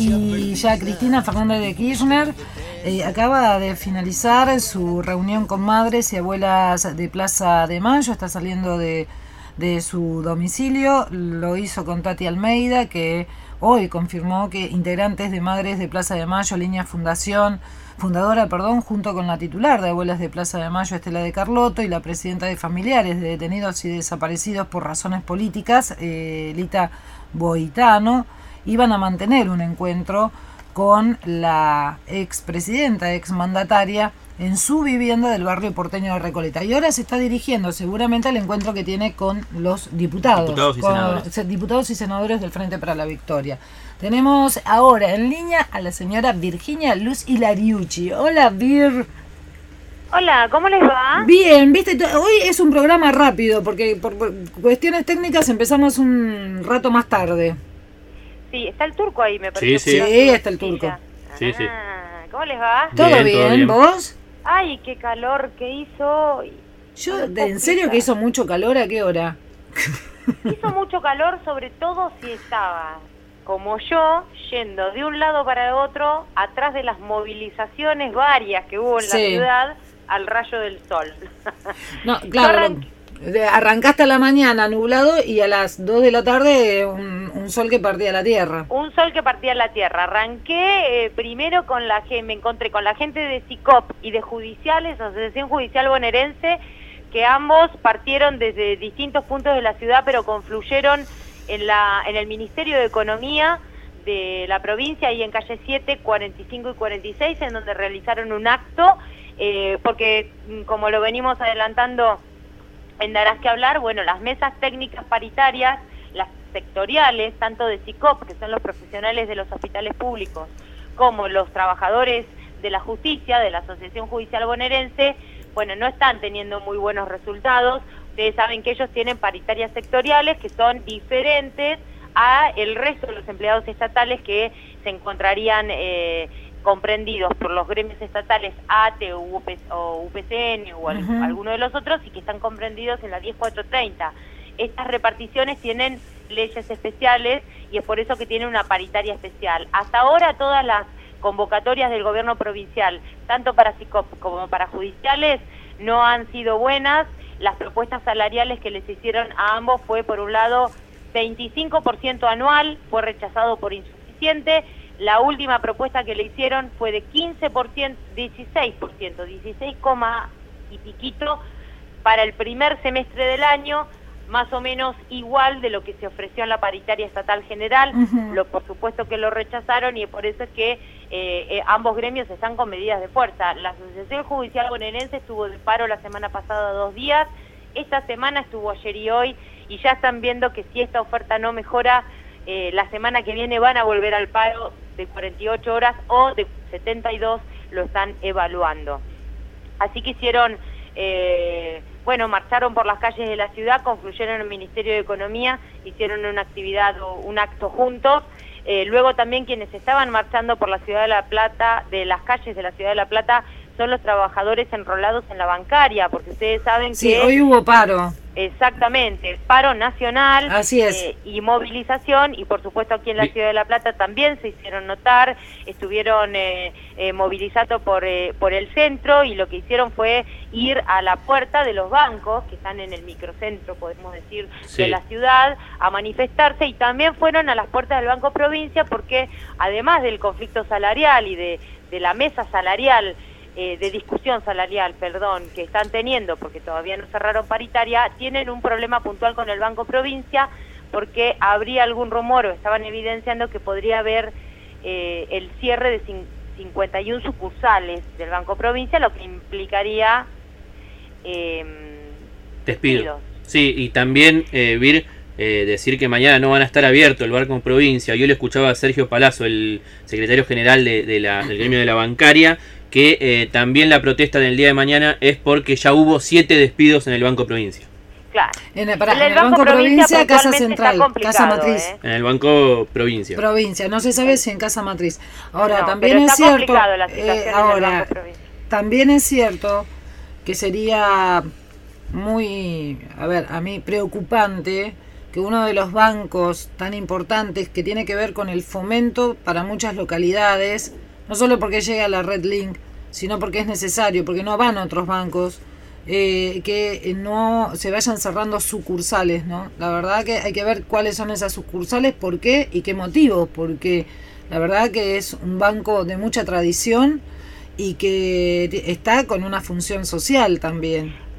Y ya Cristina Fernández de Kirchner acaba de finalizar su reunión con madres y abuelas de Plaza de Mayo, está saliendo de su domicilio, lo hizo con Tati Almeida, que hoy confirmó que integrantes de Madres de Plaza de Mayo, línea fundadora, junto con la titular de Abuelas de Plaza de Mayo, Estela de Carlotto, y la presidenta de Familiares de Detenidos y Desaparecidos por Razones Políticas, Lita Boitano, iban a mantener un encuentro con la expresidenta, exmandataria, en su vivienda del barrio porteño de Recoleta. Y ahora se está dirigiendo seguramente al encuentro que tiene con los diputados y senadores del Frente para la Victoria. Tenemos ahora en línea a la señora Virginia Luz Hilariucci. Hola, Vir. Hola, ¿cómo les va? Bien, viste, hoy es un programa rápido porque por cuestiones técnicas empezamos un rato más tarde. Sí, está el turco ahí, me parece. Sí, está el turco. Sí. ¿Cómo les va? ¿Todo bien? ¿Vos? Ay, qué calor que hizo. ¿En serio que hizo mucho calor? ¿A qué hora? Hizo mucho calor, sobre todo si estaba, como yo, yendo de un lado para el otro, atrás de las movilizaciones varias que hubo en la ciudad, al rayo del sol. No, claro, arrancaste a la mañana nublado y a las 2 de la tarde un sol que partía la tierra. Un sol que partía la tierra. Arranqué primero me encontré con la gente de SICOP y de Judiciales, Asociación Judicial Bonaerense, que ambos partieron desde distintos puntos de la ciudad, pero confluyeron en el Ministerio de Economía de la provincia, ahí en calle 7, 45 y 46, en donde realizaron un acto, porque como lo venimos adelantando en Darás que Hablar, bueno, las mesas técnicas paritarias, las sectoriales, tanto de SICOP, que son los profesionales de los hospitales públicos, como los trabajadores de la justicia, de la Asociación Judicial Bonaerense, bueno, no están teniendo muy buenos resultados. Ustedes saben que ellos tienen paritarias sectoriales que son diferentes a el resto de los empleados estatales que se encontrarían comprendidos por los gremios estatales ATE o UPCN o alguno de los otros, y que están comprendidos en la 10430. Estas reparticiones tienen leyes especiales y es por eso que tienen una paritaria especial. Hasta ahora todas las convocatorias del gobierno provincial, tanto para SICOP como para judiciales, no han sido buenas. Las propuestas salariales que les hicieron a ambos fue, por un lado, 25% anual, fue rechazado por insuficiente. La última propuesta que le hicieron fue de 16%, 16 y piquito para el primer semestre del año, más o menos igual de lo que se ofreció en la paritaria estatal general. Por supuesto que lo rechazaron, y por eso es que ambos gremios están con medidas de fuerza. La Asociación Judicial Bonaerense estuvo de paro la semana pasada 2 días, esta semana estuvo ayer y hoy, y ya están viendo que si esta oferta no mejora, la semana que viene van a volver al paro de 48 horas o de 72, lo están evaluando. Así que hicieron, marcharon por las calles de la ciudad, confluyeron en el Ministerio de Economía, hicieron una actividad o un acto juntos. Luego también quienes estaban marchando por la Ciudad de La Plata, de las calles de la Ciudad de La Plata, son los trabajadores enrolados en la bancaria, porque ustedes saben que... Sí, hoy hubo paro. Exactamente, paro nacional. Así es. Y movilización, y por supuesto aquí en la Ciudad de La Plata también se hicieron notar, estuvieron movilizando por el centro, y lo que hicieron fue ir a la puerta de los bancos, que están en el microcentro, podemos decir, de la ciudad, a manifestarse, y también fueron a las puertas del Banco Provincia, porque además del conflicto salarial y de la mesa salarial, de discusión salarial, que están teniendo, porque todavía no cerraron paritaria, tienen un problema puntual con el Banco Provincia, porque habría algún rumor, o estaban evidenciando que podría haber el cierre de 51 sucursales del Banco Provincia, lo que implicaría despidos. Sí, y también, decir que mañana no van a estar abiertos el Banco Provincia. Yo le escuchaba a Sergio Palazzo, el secretario general del gremio de la bancaria, que también la protesta del día de mañana es porque ya hubo 7 despidos en el Banco Provincia. Claro. En el Banco Provincia, Casa Central, Casa Matriz. En el Banco Provincia. No se sabe si en Casa Matriz. Ahora, también es cierto, también es cierto que sería muy, a mí preocupante que uno de los bancos tan importantes que tiene que ver con el fomento para muchas localidades, no solo porque llega a la red Link, sino porque es necesario, porque no van otros bancos, que no se vayan cerrando sucursales, ¿no? La verdad que hay que ver cuáles son esas sucursales, por qué y qué motivos, porque la verdad que es un banco de mucha tradición y que está con una función social también.